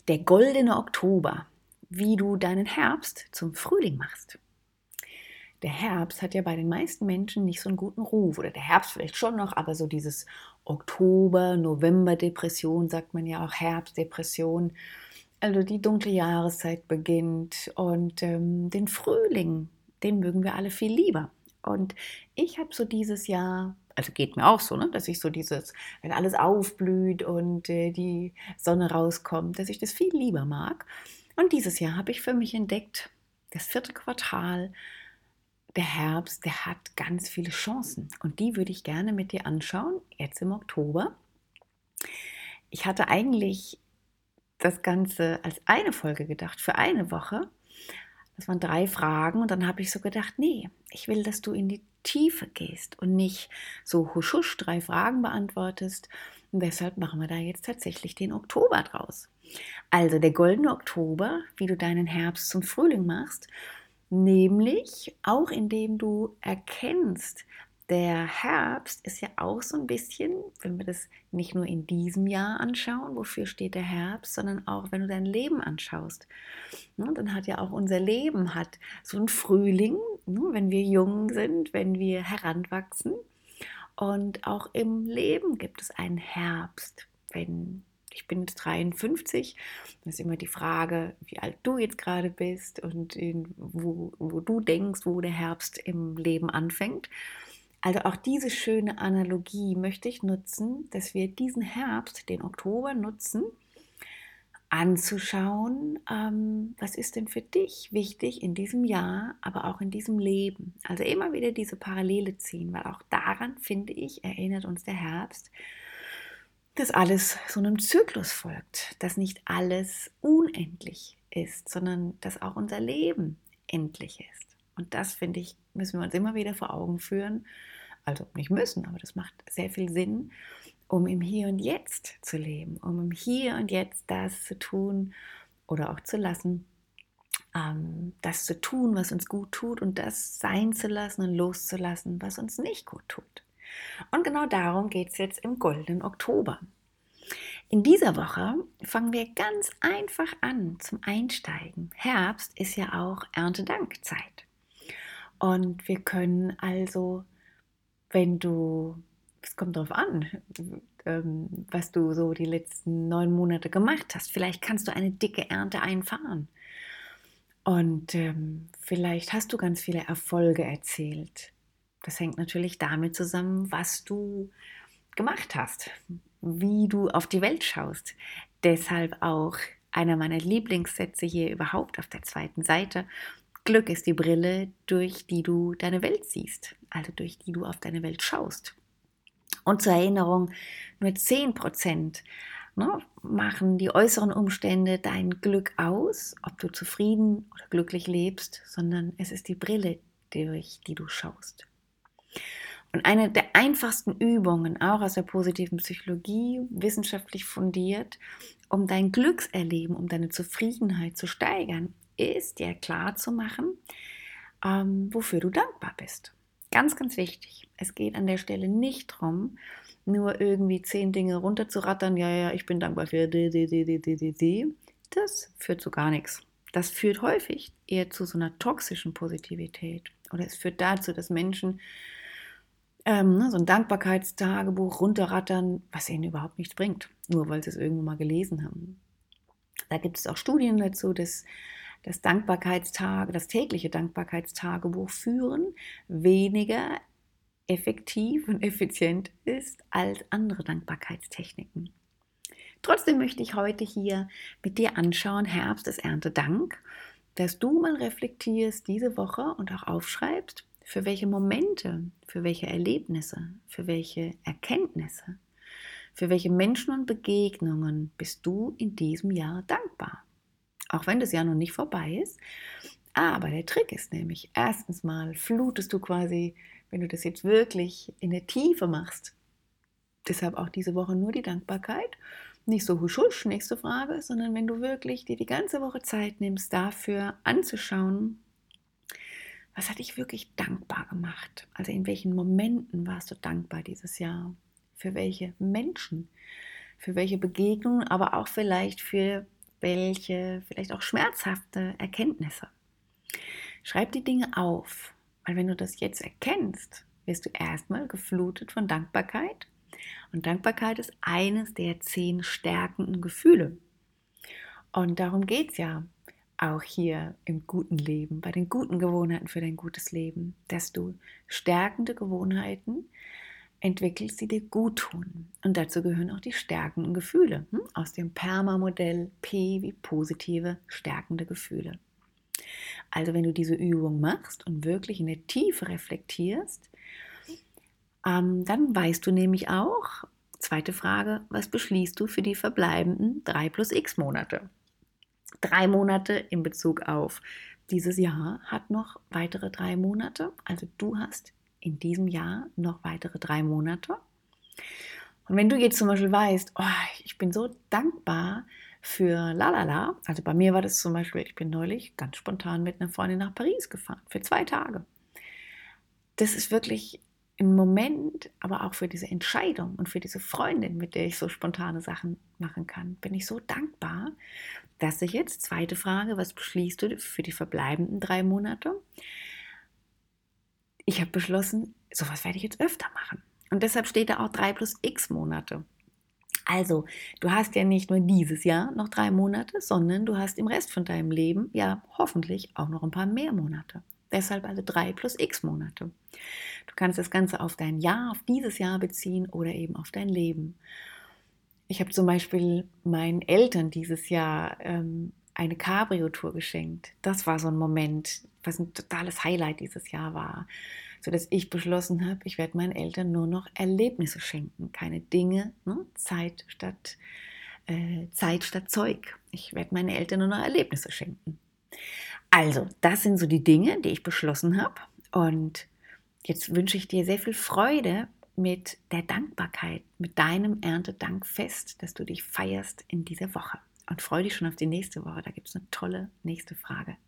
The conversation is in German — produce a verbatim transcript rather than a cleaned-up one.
Der goldene Oktober, wie du deinen Herbst zum Frühling machst. Der Herbst hat ja bei den meisten Menschen nicht so einen guten Ruf. Oder der Herbst vielleicht schon noch, aber so dieses Oktober-, November-Depression, sagt man ja auch Herbstdepression. Also die dunkle Jahreszeit beginnt und ähm, den Frühling, den mögen wir alle viel lieber. Und ich habe so dieses Jahr, also geht mir auch so, ne, dass ich so dieses, wenn alles aufblüht und äh, die Sonne rauskommt, dass ich das viel lieber mag. Und dieses Jahr habe ich für mich entdeckt, das vierte Quartal, der Herbst, der hat ganz viele Chancen. Und die würde ich gerne mit dir anschauen, jetzt im Oktober. Ich hatte eigentlich das Ganze als eine Folge gedacht, für eine Woche. Das waren drei Fragen und dann habe ich so gedacht, nee, ich will, dass du in die Tiefe gehst und nicht so husch husch drei Fragen beantwortest. Und deshalb machen wir da jetzt tatsächlich den Oktober draus. Also der goldene Oktober, wie du deinen Herbst zum Frühling machst, nämlich auch indem du erkennst, der Herbst ist ja auch so ein bisschen, wenn wir das nicht nur in diesem Jahr anschauen, wofür steht der Herbst, sondern auch, wenn du dein Leben anschaust. Ne, dann hat ja auch unser Leben hat so einen Frühling, ne, wenn wir jung sind, wenn wir heranwachsen. Und auch im Leben gibt es einen Herbst. Wenn ich bin jetzt dreiundfünfzig, dann ist immer die Frage, wie alt du jetzt gerade bist und in, wo, wo du denkst, wo der Herbst im Leben anfängt. Also auch diese schöne Analogie möchte ich nutzen, dass wir diesen Herbst, den Oktober, nutzen, anzuschauen, ähm, was ist denn für dich wichtig in diesem Jahr, aber auch in diesem Leben. Also immer wieder diese Parallele ziehen, weil auch daran, finde ich, erinnert uns der Herbst, dass alles so einem Zyklus folgt, dass nicht alles unendlich ist, sondern dass auch unser Leben endlich ist. Und das, finde ich, müssen wir uns immer wieder vor Augen führen. Also nicht müssen, aber das macht sehr viel Sinn, um im Hier und Jetzt zu leben, um im Hier und Jetzt das zu tun oder auch zu lassen, ähm, das zu tun, was uns gut tut und das sein zu lassen und loszulassen, was uns nicht gut tut. Und genau darum geht es jetzt im goldenen Oktober. In dieser Woche fangen wir ganz einfach an zum Einsteigen. Herbst ist ja auch Erntedankzeit. Und wir können also, wenn du, es kommt darauf an, ähm, was du so die letzten neun Monate gemacht hast, vielleicht kannst du eine dicke Ernte einfahren. Und ähm, vielleicht hast du ganz viele Erfolge erzielt. Das hängt natürlich damit zusammen, was du gemacht hast, wie du auf die Welt schaust. Deshalb auch einer meiner Lieblingssätze hier überhaupt auf der zweiten Seite. Glück ist die Brille, durch die du deine Welt siehst, also durch die du auf deine Welt schaust. Und zur Erinnerung, nur zehn Prozent ne, machen die äußeren Umstände dein Glück aus, ob du zufrieden oder glücklich lebst, sondern es ist die Brille, durch die du schaust. Und eine der einfachsten Übungen, auch aus der positiven Psychologie, wissenschaftlich fundiert, um dein Glückserleben, um deine Zufriedenheit zu steigern, ist dir klarzumachen, ähm, wofür du dankbar bist. Ganz, ganz wichtig. Es geht an der Stelle nicht darum, nur irgendwie zehn Dinge runterzurattern. Ja, ja, ich bin dankbar für die, die, die, die, die, die, die. Das führt zu gar nichts. Das führt häufig eher zu so einer toxischen Positivität. Oder es führt dazu, dass Menschen ähm, ne, so ein Dankbarkeitstagebuch runterrattern, was ihnen überhaupt nichts bringt, nur weil sie es irgendwo mal gelesen haben. Da gibt es auch Studien dazu, dass das Dankbarkeitstage, das tägliche Dankbarkeitstagebuch führen weniger effektiv und effizient ist als andere Dankbarkeitstechniken. Trotzdem möchte ich heute hier mit dir anschauen, Herbst ist Erntedank, dass du mal reflektierst diese Woche und auch aufschreibst, für welche Momente, für welche Erlebnisse, für welche Erkenntnisse, für welche Menschen und Begegnungen bist du in diesem Jahr dankbar. Auch wenn das Jahr noch nicht vorbei ist. Aber der Trick ist nämlich, erstens mal flutest du quasi, wenn du das jetzt wirklich in der Tiefe machst, deshalb auch diese Woche nur die Dankbarkeit, nicht so husch husch, nächste Frage, sondern wenn du wirklich dir die ganze Woche Zeit nimmst, dafür anzuschauen, was hat dich wirklich dankbar gemacht? Also in welchen Momenten warst du dankbar dieses Jahr? Für welche Menschen? Für welche Begegnungen, aber auch vielleicht für welche vielleicht auch schmerzhafte Erkenntnisse. Schreib die Dinge auf, weil wenn du das jetzt erkennst, wirst du erstmal geflutet von Dankbarkeit. Und Dankbarkeit ist eines der zehn stärkenden Gefühle. Und darum geht es ja auch hier im guten Leben, bei den guten Gewohnheiten für dein gutes Leben, dass du stärkende Gewohnheiten entwickelst, die dir gut tun. Und dazu gehören auch die stärkenden Gefühle hm? aus dem PERMA-Modell P wie positive, stärkende Gefühle. Also wenn du diese Übung machst und wirklich in der Tiefe reflektierst, ähm, dann weißt du nämlich auch, zweite Frage, was beschließt du für die verbleibenden drei plus x Monate? Drei Monate in Bezug auf dieses Jahr hat noch weitere drei Monate. Also du hast in diesem Jahr noch weitere drei Monate. Und wenn du jetzt zum Beispiel weißt, oh, ich bin so dankbar für lalala, also bei mir war das zum Beispiel, ich bin neulich ganz spontan mit einer Freundin nach Paris gefahren, für zwei Tage. Das ist wirklich ein Moment, aber auch für diese Entscheidung und für diese Freundin, mit der ich so spontane Sachen machen kann, bin ich so dankbar, dass ich jetzt, zweite Frage, was beschließt du für die verbleibenden drei Monate? Ich habe beschlossen, sowas werde ich jetzt öfter machen. Und deshalb steht da auch drei plus x Monate. Also, du hast ja nicht nur dieses Jahr noch drei Monate, sondern du hast im Rest von deinem Leben ja hoffentlich auch noch ein paar mehr Monate. Deshalb also drei plus x Monate. Du kannst das Ganze auf dein Jahr, auf dieses Jahr beziehen oder eben auf dein Leben. Ich habe zum Beispiel meinen Eltern dieses Jahr ähm, eine Cabrio-Tour geschenkt. Das war so ein Moment, was ein totales Highlight dieses Jahr war, sodass ich beschlossen habe, ich werde meinen Eltern nur noch Erlebnisse schenken, keine Dinge, ne? Zeit statt äh, Zeit statt Zeug. Ich werde meinen Eltern nur noch Erlebnisse schenken. Also, das sind so die Dinge, die ich beschlossen habe. Und jetzt wünsche ich dir sehr viel Freude mit der Dankbarkeit, mit deinem Erntedankfest, dass du dich feierst in dieser Woche. Und freue dich schon auf die nächste Woche. Da gibt es eine tolle nächste Frage.